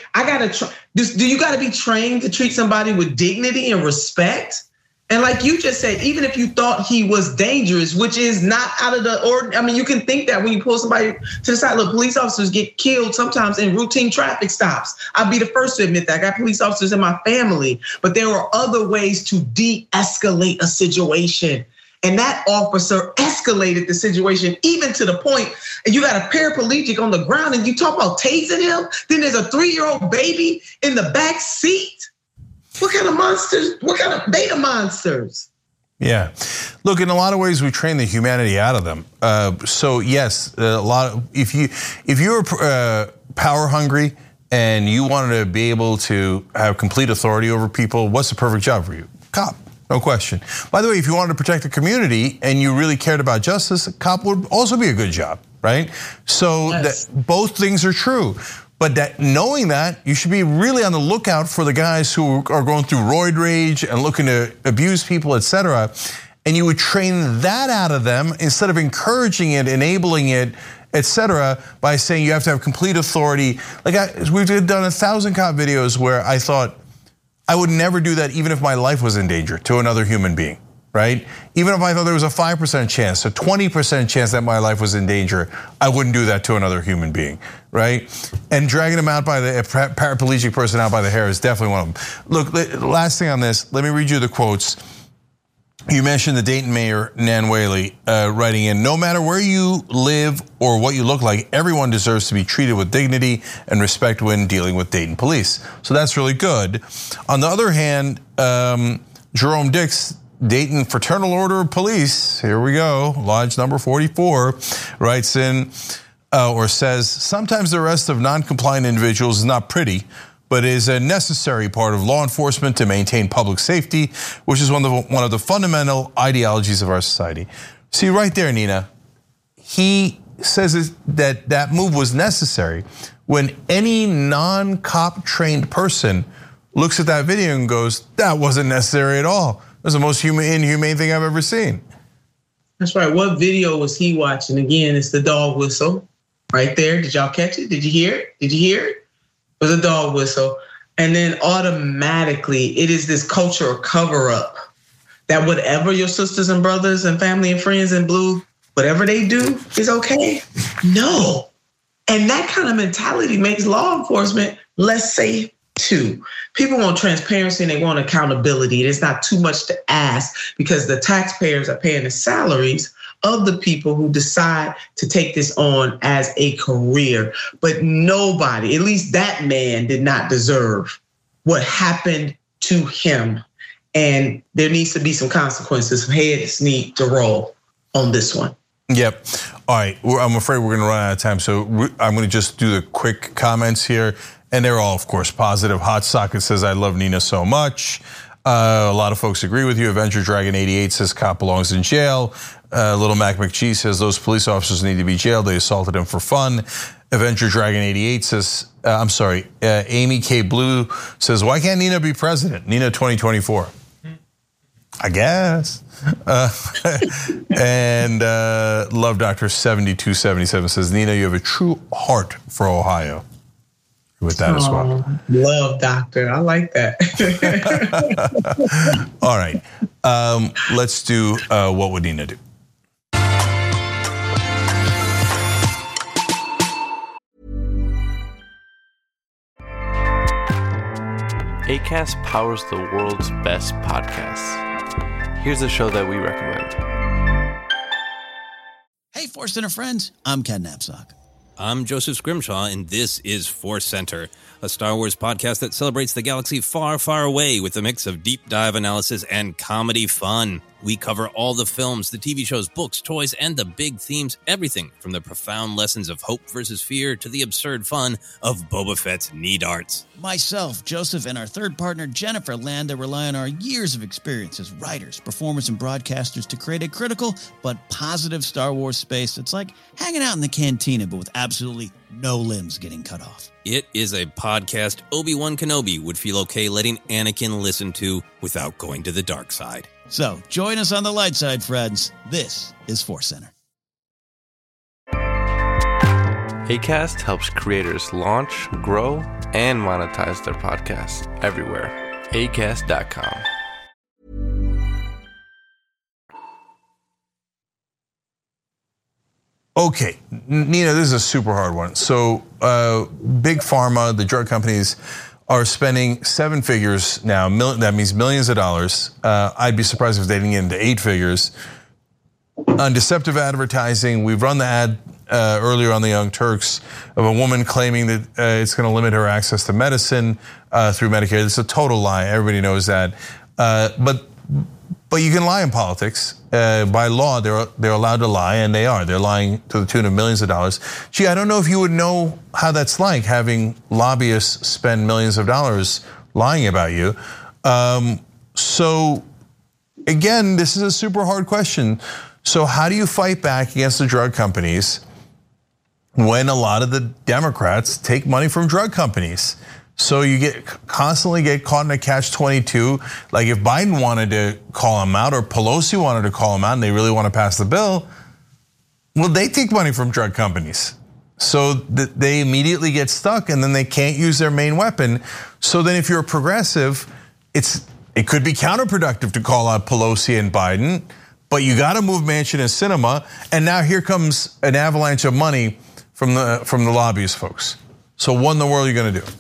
Do you got to be trained to treat somebody with dignity and respect? And like you just said, even if you thought he was dangerous, which is not out of the ordinary. I mean, you can think that when you pull somebody to the side. Look, police officers get killed sometimes in routine traffic stops. I'll be the first to admit that. I got police officers in my family, but there are other ways to de-escalate a situation. And that officer escalated the situation even to the point, and you got a paraplegic on the ground and you talk about tasing him. Then there's a 3-year-old baby in the back seat. What kind of monsters? What kind of data monsters? Yeah, look, in a lot of ways, we train the humanity out of them. So yes, if you're power hungry and you wanted to be able to have complete authority over people, what's the perfect job for you? Cop, no question. By the way, if you wanted to protect the community and you really cared about justice, a cop would also be a good job, right? So yes, both things are true. But that knowing that, you should be really on the lookout for the guys who are going through roid rage and looking to abuse people, etc. And you would train that out of them instead of encouraging it, enabling it, etc. by saying you have to have complete authority. Like we've done 1,000 cop videos where I thought I would never do that even if my life was in danger to another human being. Right? Even if I thought there was a 5% chance, a 20% chance that my life was in danger, I wouldn't do that to another human being, right? And dragging them out by the paraplegic person out by the hair is definitely one of them. Look, last thing on this, let me read you the quotes. You mentioned the Dayton mayor, Nan Whaley, writing in, no matter where you live or what you look like, everyone deserves to be treated with dignity and respect when dealing with Dayton police. So that's really good. On the other hand, Jerome Dix, Dayton Fraternal Order of Police, here we go, Lodge number 44, writes in or says, sometimes the arrest of non-compliant individuals is not pretty, but is a necessary part of law enforcement to maintain public safety, which is one of the fundamental ideologies of our society. See right there, Nina, he says that move was necessary when any non-cop trained person looks at that video and goes, that wasn't necessary at all. That's the most inhumane thing I've ever seen. That's right. What video was he watching? Again, it's the dog whistle right there. Did y'all catch it? Did you hear it? Did you hear it? It was a dog whistle. And then automatically it is this culture of cover up that whatever your sisters and brothers and family and friends in blue, whatever they do is okay. No. And that kind of mentality makes law enforcement less safe too. People want transparency and they want accountability. It's not too much to ask because the taxpayers are paying the salaries of the people who decide to take this on as a career. But nobody, at least that man, did not deserve what happened to him. And there needs to be some consequences. Some heads need to roll on this one. Yep. All right. I'm afraid we're going to run out of time. So I'm going to just do the quick comments here. And they're all, of course, positive. Hot Socket says, I love Nina so much. A lot of folks agree with you. Avenger Dragon 88 says cop belongs in jail. Little Mac McGee says those police officers need to be jailed. They assaulted him for fun. Avenger Dragon 88 says, Amy K. Blue says, why can't Nina be president? Nina 2024. I guess. And Love Doctor 7277 says, Nina, you have a true heart for Ohio. With that as well. Love Doctor, I like that. All right, let's do What Would Nina Do? Acast powers the world's best podcasts. Here's a show that we recommend. Hey, Force Center friends, I'm Ken Knapsack. I'm Joseph Scrimshaw, and this is Force Center, a Star Wars podcast that celebrates the galaxy far, far away with a mix of deep dive analysis and comedy fun. We cover all the films, the TV shows, books, toys, and the big themes, everything from the profound lessons of hope versus fear to the absurd fun of Boba Fett's knee darts. Myself, Joseph, and our third partner, Jennifer Landa, rely on our years of experience as writers, performers, and broadcasters to create a critical but positive Star Wars space that's like hanging out in the cantina, but with absolutely no limbs getting cut off. It is a podcast Obi-Wan Kenobi would feel okay letting Anakin listen to without going to the dark side. So join us on the light side, friends. This is Force Center. Acast helps creators launch, grow, and monetize their podcasts everywhere. Acast.com. Okay, Nina, this is a super hard one. So big pharma, the drug companies, are spending seven figures now. That means millions of dollars. I'd be surprised if they didn't get into eight figures on deceptive advertising. We've run the ad earlier on the Young Turks of a woman claiming that it's going to limit her access to medicine through Medicare. It's a total lie. Everybody knows that. But you can lie in politics. By law, they're allowed to lie, and they are. They're lying to the tune of millions of dollars. Gee, I don't know if you would know how that's like, having lobbyists spend millions of dollars lying about you. So again, this is a super hard question. So how do you fight back against the drug companies when a lot of the Democrats take money from drug companies? So you constantly get caught in a catch-22. Like if Biden wanted to call him out or Pelosi wanted to call him out and they really want to pass the bill, well, they take money from drug companies. So they immediately get stuck and then they can't use their main weapon. So then if you're a progressive, it could be counterproductive to call out Pelosi and Biden, but you got to move Manchin and Sinema. And now here comes an avalanche of money from the lobbyist folks. So what in the world are you going to do?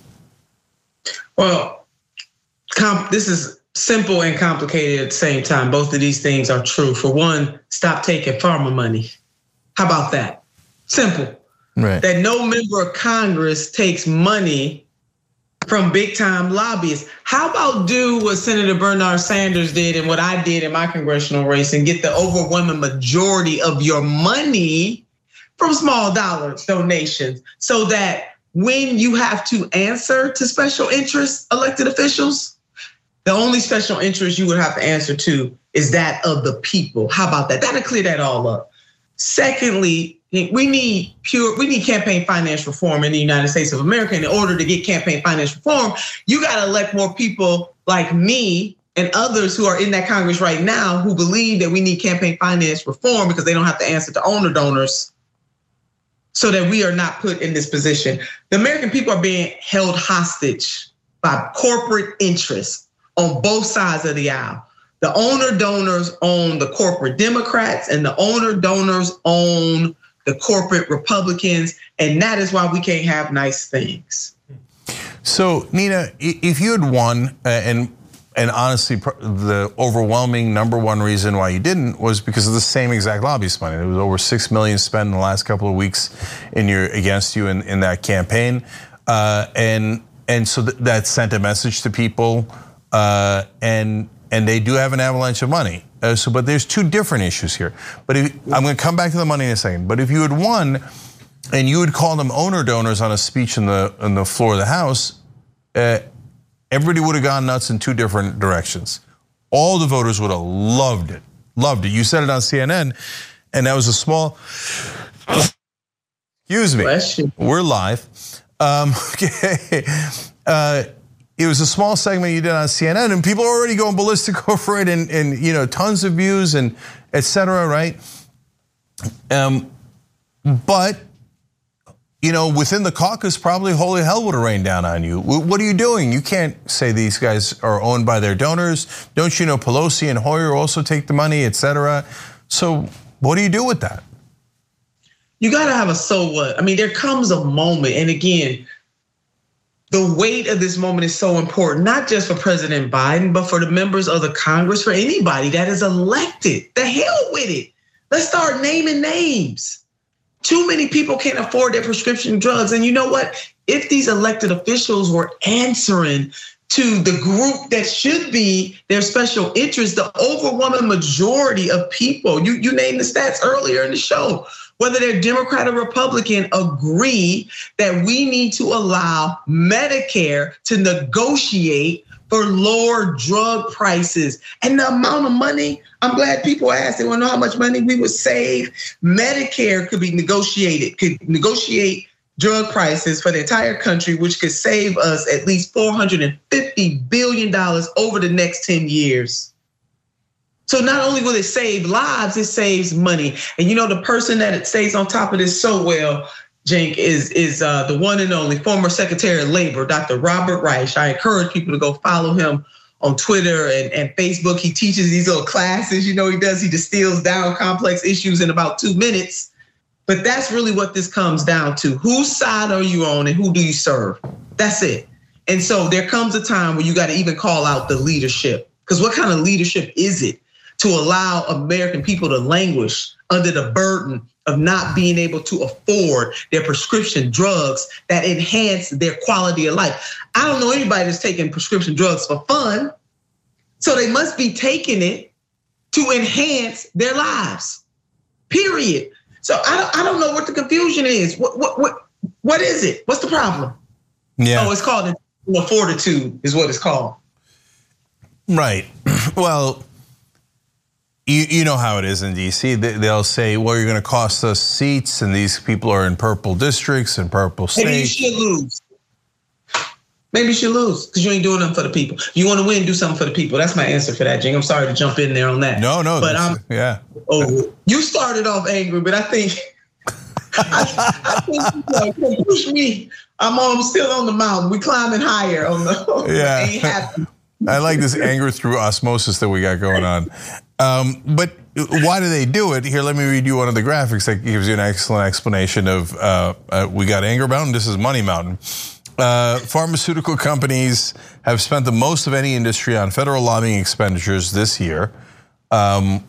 Well, this is simple and complicated at the same time. Both of these things are true. For one, stop taking pharma money. How about that? Simple. Right. That no member of Congress takes money from big time lobbyists. How about do what Senator Bernard Sanders did and what I did in my congressional race and get the overwhelming majority of your money from small dollar donations so that when you have to answer to special interest elected officials, the only special interest you would have to answer to is that of the people. How about that? That'll clear that all up. Secondly, we need campaign finance reform in the United States of America. And in order to get campaign finance reform, you got to elect more people like me and others who are in that Congress right now who believe that we need campaign finance reform because they don't have to answer to owner donors, so that we are not put in this position. The American people are being held hostage by corporate interests on both sides of the aisle. The owner donors own the corporate Democrats and the owner donors own the corporate Republicans. And that is why we can't have nice things. So Nina, if you had won, and honestly, the overwhelming number one reason why you didn't was because of the same exact lobbyist money. There was over $6 million spent in the last couple of weeks against you in that campaign, and so that sent a message to people. And and they do have an avalanche of money. But there's two different issues here. But I'm going to come back to the money in a second. But if you had won, and you would call them owner donors on a speech on the floor of the House, everybody would have gone nuts in two different directions. All the voters would have loved it. Loved it. You said it on CNN, and that was a small. Excuse me. We're live. Okay. It was a small segment you did on CNN, and people are already going ballistic over it, and tons of views and et cetera, right? But within the caucus, probably holy hell would have rained down on you. What are you doing? You can't say these guys are owned by their donors. Don't you know Pelosi and Hoyer also take the money, et cetera? So what do you do with that? You got to have a so what. I mean, there comes a moment, and again, the weight of this moment is so important, not just for President Biden, but for the members of the Congress, for anybody that is elected. The hell with it. Let's start naming names. Too many people can't afford their prescription drugs. And you know what? If these elected officials were answering to the group that should be their special interest, the overwhelming majority of people, you named the stats earlier in the show, whether they're Democrat or Republican, agree that we need to allow Medicare to negotiate for lower drug prices. And the amount of money, I'm glad people asked, they want to know how much money we would save. Medicare could be negotiated, could negotiate drug prices for the entire country, which could save us at least $450 billion over the next 10 years. So not only will it save lives, it saves money. And the person that it stays on top of this so well, Cenk, is the one and only former Secretary of Labor, Dr. Robert Reich. I encourage people to go follow him on Twitter and Facebook. He teaches these little classes, he distills down complex issues in about 2 minutes. But that's really what this comes down to. Whose side are you on and who do you serve? That's it. And so there comes a time where you got to even call out the leadership. Because what kind of leadership is it to allow American people to languish under the burden of not being able to afford their prescription drugs that enhance their quality of life? I don't know anybody that's taking prescription drugs for fun. So they must be taking it to enhance their lives, period. So I don't know what the confusion is. What is it? What's the problem? Yeah. Oh, it's called fortitude is what it's called. Right. Well, you know how it is in DC. They'll say, well, you're going to cost us seats, and these people are in purple districts and purple states. Maybe you should lose. Maybe you should lose because you ain't doing nothing for the people. You want to win, do something for the people. That's my answer for that, Cenk. I'm sorry to jump in there on that. No, but yeah. Oh, you started off angry, but I think I think you can push me. I'm still on the mountain. We climbing higher on the. Yeah. Ain't happy. I like this anger through osmosis that we got going on. But why do they do it? Here, let me read you one of the graphics that gives you an excellent explanation of we got Anger Mountain, this is Money Mountain. Pharmaceutical companies have spent the most of any industry on federal lobbying expenditures this year. The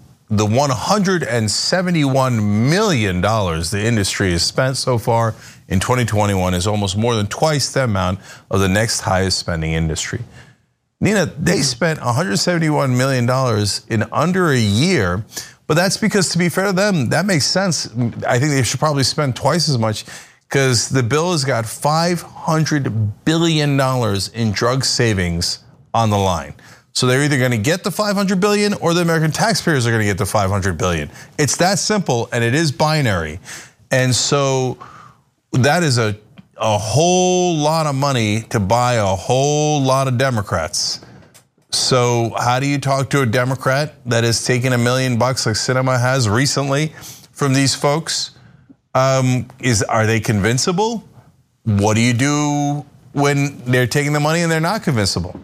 $171 million the industry has spent so far in 2021 is almost more than twice the amount of the next highest spending industry. Nina, they spent $171 million in under a year, but that's because, to be fair to them, that makes sense. I think they should probably spend twice as much because the bill has got $500 billion in drug savings on the line. So they're either going to get the $500 billion or the American taxpayers are going to get the $500 billion. It's that simple, and it is binary. And so that is a whole lot of money to buy a whole lot of Democrats. So how do you talk to a Democrat that is taking $1 million like Sinema has recently from these folks? Are they convincible? What do you do when they're taking the money and they're not convincible?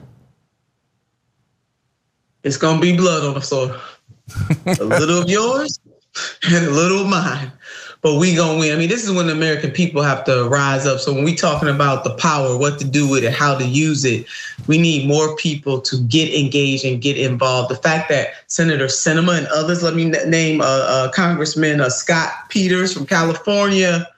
It's gonna be blood on the floor. A little of yours and a little of mine. But we gonna win. I mean, this is when the American people have to rise up. So when we talking about the power, what to do with it, how to use it, we need more people to get engaged and get involved. The fact that Senator Sinema and others, let me name Congressman Scott Peters from California,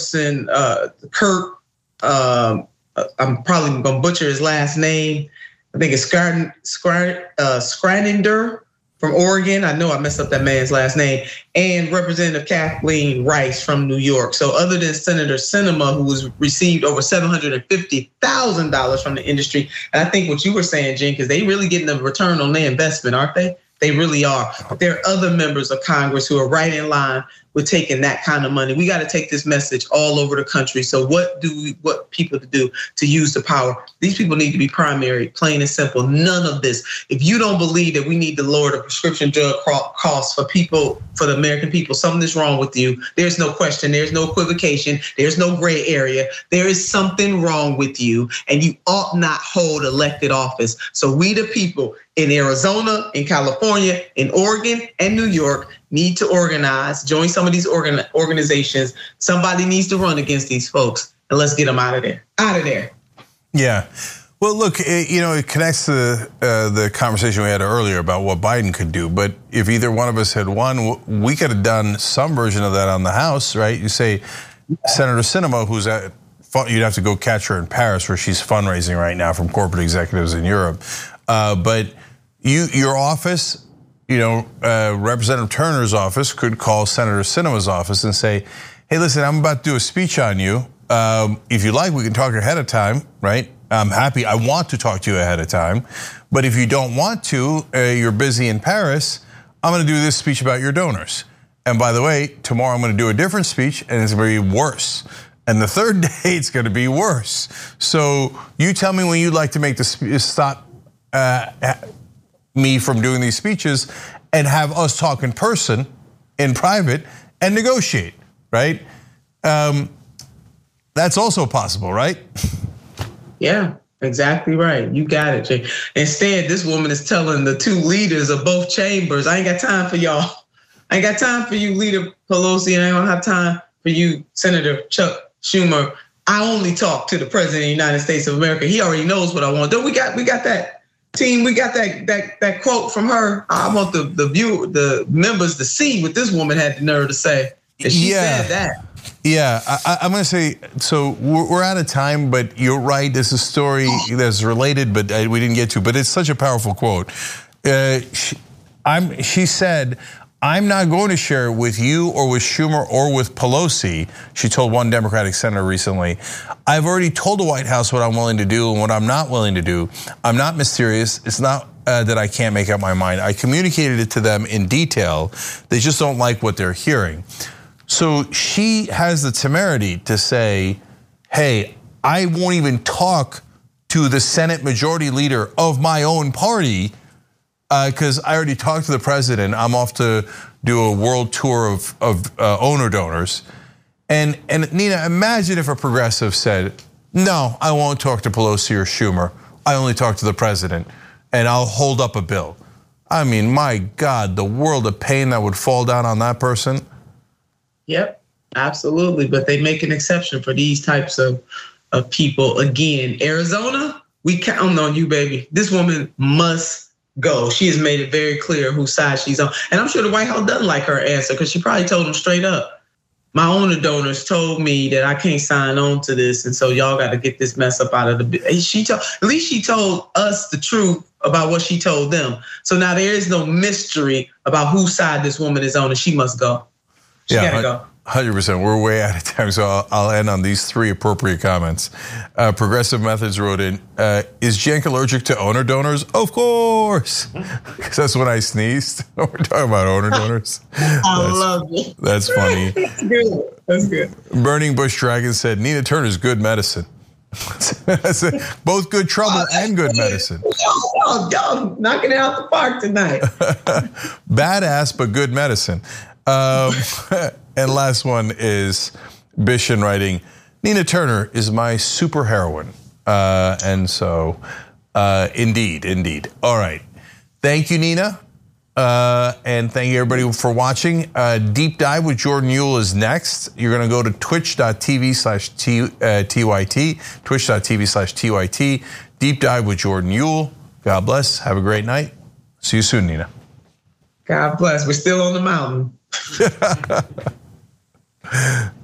Congressperson Kirk, I'm probably gonna butcher his last name, I think it's Scrinander from Oregon. I know I messed up that man's last name. And Representative Kathleen Rice from New York. So other than Senator Sinema, who was received over $750,000 from the industry, and I think what you were saying, Jen, is they really getting a return on their investment, aren't they? They really are. But there are other members of Congress who are right in line with taking that kind of money. We got to take this message all over the country. So what people to do to use the power? These people need to be primary, plain and simple. None of this. If you don't believe that we need to lower the prescription drug costs for people, for the American people, something is wrong with you. There's no question. There's no equivocation. There's no gray area. There is something wrong with you, and you ought not hold elected office. So we the people in Arizona, in California, in Oregon, and New York need to organize, join some of these organizations. Somebody needs to run against these folks, and let's get them out of there. Out of there. Yeah. Well, look, it connects to the conversation we had earlier about what Biden could do. But if either one of us had won, we could have done some version of that on the House, right? You say Senator Sinema, who's at, you'd have to go catch her in Paris, where she's fundraising right now from corporate executives in Europe. But your office, Representative Turner's office could call Senator Sinema's office and say, hey, listen, I'm about to do a speech on you. If you like, we can talk ahead of time, right? I'm happy. I want to talk to you ahead of time. But if you don't want to, you're busy in Paris, I'm going to do this speech about your donors. And by the way, tomorrow I'm going to do a different speech, and it's going to be worse. And the third day, it's going to be worse. So you tell me when you'd like to make the stop me from doing these speeches and have us talk in person, in private, and negotiate, right? That's also possible, right? Yeah, exactly right. You got it, Jay. Instead, this woman is telling the two leaders of both chambers, I ain't got time for y'all. I ain't got time for you, Leader Pelosi, and I don't have time for you, Senator Chuck Schumer. I only talk to the President of the United States of America. He already knows what I want. We got that team. We got that quote from her. I want the members to see what this woman had the nerve to say. And she said that. Yeah, I'm going to say, so we're out of time, but you're right. This is a story that's related, but we didn't get to. But it's such a powerful quote. She said, I'm not going to share it with you or with Schumer or with Pelosi. She told one Democratic senator recently. I've already told the White House what I'm willing to do and what I'm not willing to do. I'm not mysterious. It's not that I can't make up my mind. I communicated it to them in detail. They just don't like what they're hearing. So she has the temerity to say, hey, I won't even talk to the Senate Majority Leader of my own party because I already talked to the president. I'm off to do a world tour of owner donors. And Nina, imagine if a progressive said, no, I won't talk to Pelosi or Schumer. I only talk to the president and I'll hold up a bill. I mean, my God, the world of pain that would fall down on that person. Yep, absolutely. But they make an exception for these types of people. Again, Arizona, we count on you, baby. This woman must go. She has made it very clear whose side she's on. And I'm sure the White House doesn't like her answer because she probably told them straight up. My owner donors told me that I can't sign on to this. And so y'all got to get this mess up out of the. At least she told us the truth about what she told them. So now there is no mystery about whose side this woman is on, and she must go. She gotta go. 100%. We're way out of time, so I'll end on these three appropriate comments. Progressive Methods wrote in, is Cenk allergic to owner donors? Of course, because that's when I sneezed. We're talking about owner donors. I love it. That's funny. That's good. That's good. Burning Bush Dragon said, Nina Turner's good medicine. Both good trouble and good medicine. Y'all knocking it out the park tonight. Badass, but good medicine. And last one is Bishan writing, Nina Turner is my super heroine. And so, indeed. All right. Thank you, Nina. And thank you, everybody, for watching. Deep Dive with Jordan Uhl is next. You're going to go to twitch.tv/TYT, twitch.tv/TYT. Deep Dive with Jordan Uhl. God bless. Have a great night. See you soon, Nina. God bless. We're still on the mountain.